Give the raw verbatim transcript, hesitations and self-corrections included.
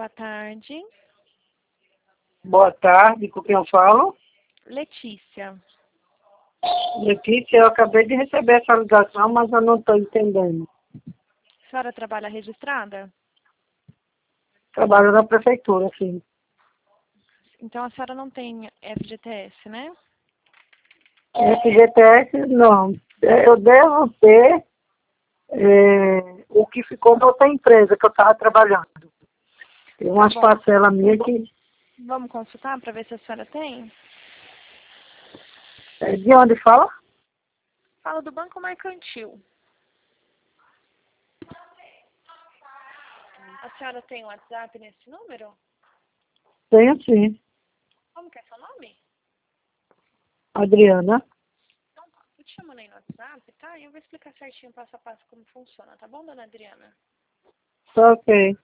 Boa tarde. Boa tarde, com quem eu falo? Letícia. Letícia, eu acabei de receber essa ligação, mas eu não estou entendendo. A senhora trabalha registrada? Trabalho na prefeitura, sim. Então a senhora não tem F G T S, né? F G T S, não. Eu devo ter é, o que ficou da outra empresa que eu estava trabalhando. Tem umas Tá bom. parcelas minhas que... Vamos consultar para ver se a senhora tem? é, De onde fala? Fala do Banco Mercantil. A senhora tem WhatsApp nesse número? Tenho, sim. Como que é seu nome? Adriana. Então tá, eu te chamando aí no WhatsApp, tá? E eu vou explicar certinho passo a passo como funciona, tá bom, dona Adriana? Tá ok.